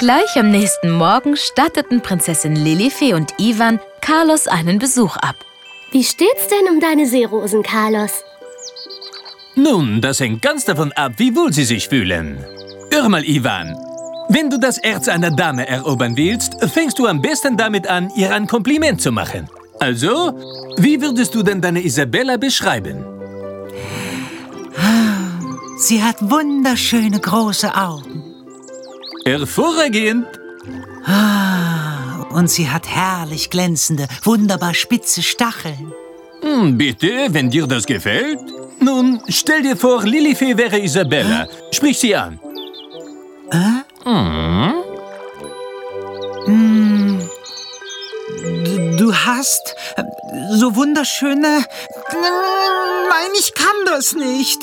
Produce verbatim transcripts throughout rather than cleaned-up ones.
Gleich am nächsten Morgen statteten Prinzessin Lilifee und Ivan Carlos einen Besuch ab. Wie steht's denn um deine Seerosen, Carlos? Nun, das hängt ganz davon ab, wie wohl sie sich fühlen. Hör mal, Ivan. Wenn du das Herz einer Dame erobern willst, fängst du am besten damit an, ihr ein Kompliment zu machen. Also, wie würdest du denn deine Isabella beschreiben? Sie hat wunderschöne große Augen. Hervorragend. Ah, und sie hat herrlich glänzende, wunderbar spitze Stacheln. Hm, bitte, wenn dir das gefällt. Nun, stell dir vor, Lilifee wäre Isabella. Sprich sie an. Äh? Hm? Hm. Du, du hast so wunderschöne... Nein, ich kann das nicht.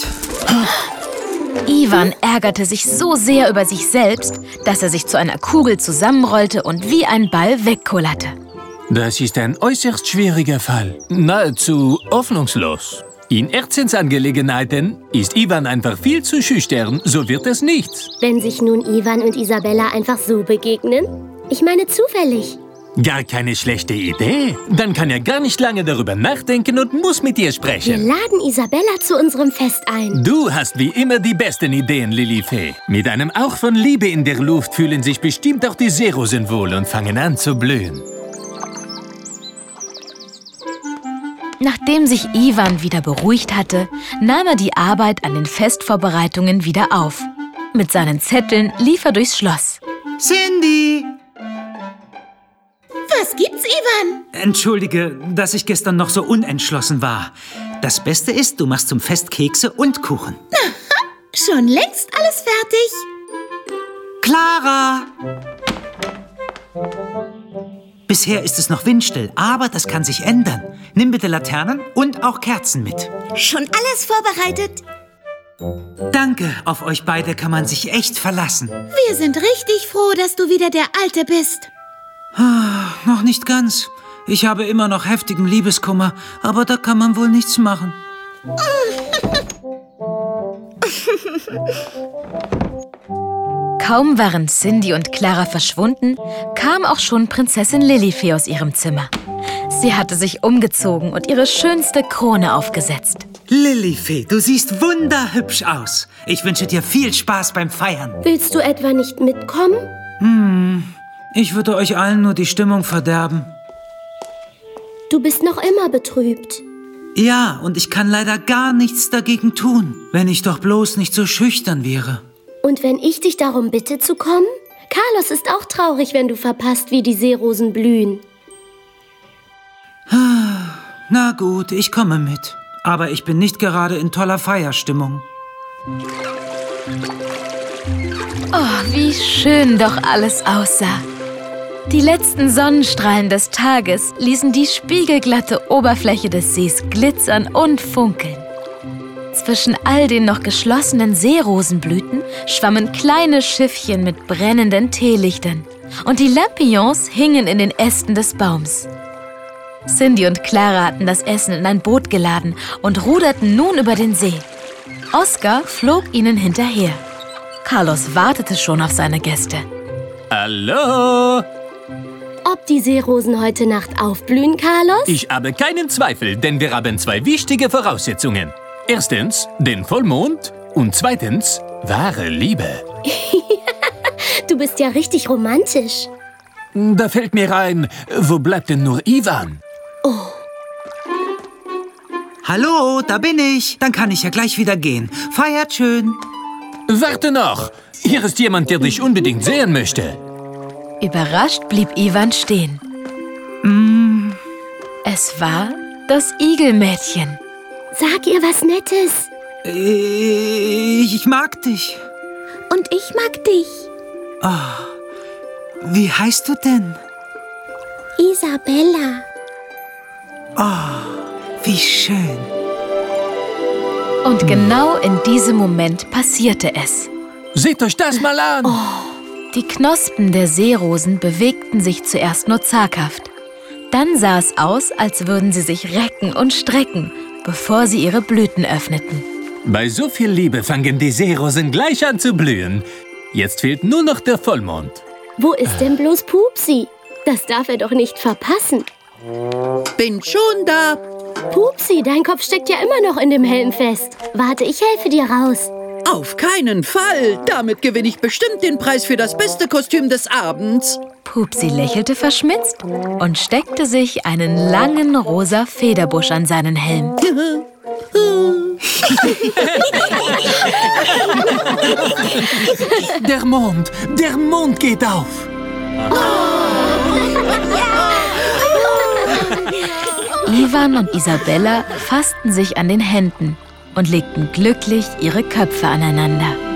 Ivan ärgerte sich so sehr über sich selbst, dass er sich zu einer Kugel zusammenrollte und wie ein Ball wegkullerte. Das ist ein äußerst schwieriger Fall. Nahezu hoffnungslos. In Herzensangelegenheiten ist Ivan einfach viel zu schüchtern, so wird es nichts. Wenn sich nun Ivan und Isabella einfach so begegnen? Ich meine zufällig. Gar keine schlechte Idee. Dann kann er gar nicht lange darüber nachdenken und muss mit dir Wir sprechen. laden Isabella zu unserem Fest ein. Du hast wie immer die besten Ideen, Lilifee. Mit einem Auch von Liebe in der Luft fühlen sich bestimmt auch die Seerosen wohl und fangen an zu blühen. Nachdem sich Ivan wieder beruhigt hatte, nahm er die Arbeit an den Festvorbereitungen wieder auf. Mit seinen Zetteln lief er durchs Schloss. Cindy! Was gibt's, Ivan? Entschuldige, dass ich gestern noch so unentschlossen war. Das Beste ist, du machst zum Fest Kekse und Kuchen. Schon längst alles fertig. Clara! Bisher ist es noch windstill, aber das kann sich ändern. Nimm bitte Laternen und auch Kerzen mit. Schon alles vorbereitet? Danke, auf euch beide kann man sich echt verlassen. Wir sind richtig froh, dass du wieder der Alte bist. Ah, noch nicht ganz. Ich habe immer noch heftigen Liebeskummer, aber da kann man wohl nichts machen. Kaum waren Cindy und Clara verschwunden, kam auch schon Prinzessin Lilifee aus ihrem Zimmer. Sie hatte sich umgezogen und ihre schönste Krone aufgesetzt. Lilifee, du siehst wunderhübsch aus. Ich wünsche dir viel Spaß beim Feiern. Willst du etwa nicht mitkommen? Hm, ich würde euch allen nur die Stimmung verderben. Du bist noch immer betrübt. Ja, und ich kann leider gar nichts dagegen tun, wenn ich doch bloß nicht so schüchtern wäre. Und wenn ich dich darum bitte zu kommen? Carlos ist auch traurig, wenn du verpasst, wie die Seerosen blühen. Na gut, ich komme mit. Aber ich bin nicht gerade in toller Feierstimmung. Oh, wie schön doch alles aussah. Die letzten Sonnenstrahlen des Tages ließen die spiegelglatte Oberfläche des Sees glitzern und funkeln. Zwischen all den noch geschlossenen Seerosenblüten schwammen kleine Schiffchen mit brennenden Teelichtern. Und die Lampions hingen in den Ästen des Baums. Cindy und Clara hatten das Essen in ein Boot geladen und ruderten nun über den See. Oscar flog ihnen hinterher. Carlos wartete schon auf seine Gäste. Hallo? Ob die Seerosen heute Nacht aufblühen, Carlos? Ich habe keinen Zweifel, denn wir haben zwei wichtige Voraussetzungen. Erstens den Vollmond und zweitens wahre Liebe. Du bist ja richtig romantisch. Da fällt mir ein, wo bleibt denn nur Ivan? Oh. Hallo, da bin ich. Dann kann ich ja gleich wieder gehen. Feiert schön. Warte noch. Hier ist jemand, der dich unbedingt sehen möchte. Überrascht blieb Ivan stehen. Mm. Es war das Igelmädchen. Sag ihr was Nettes. Ich, ich mag dich. Und ich mag dich. Oh, wie heißt du denn? Isabella. Oh, wie schön. Und genau in diesem Moment passierte es. Seht euch das mal an! Oh, die Knospen der Seerosen bewegten sich zuerst nur zaghaft. Dann sah es aus, als würden sie sich recken und strecken, bevor sie ihre Blüten öffneten. Bei so viel Liebe fangen die Seerosen gleich an zu blühen. Jetzt fehlt nur noch der Vollmond. Wo ist denn bloß Pupsi? Das darf er doch nicht verpassen. Bin schon da. Pupsi, dein Kopf steckt ja immer noch in dem Helm fest. Warte, ich helfe dir raus. Auf keinen Fall. Damit gewinne ich bestimmt den Preis für das beste Kostüm des Abends. Pupsi lächelte verschmitzt und steckte sich einen langen rosa Federbusch an seinen Helm. Der Mond, der Mond geht auf. Ivan und Isabella fassten sich an den Händen und legten glücklich ihre Köpfe aneinander.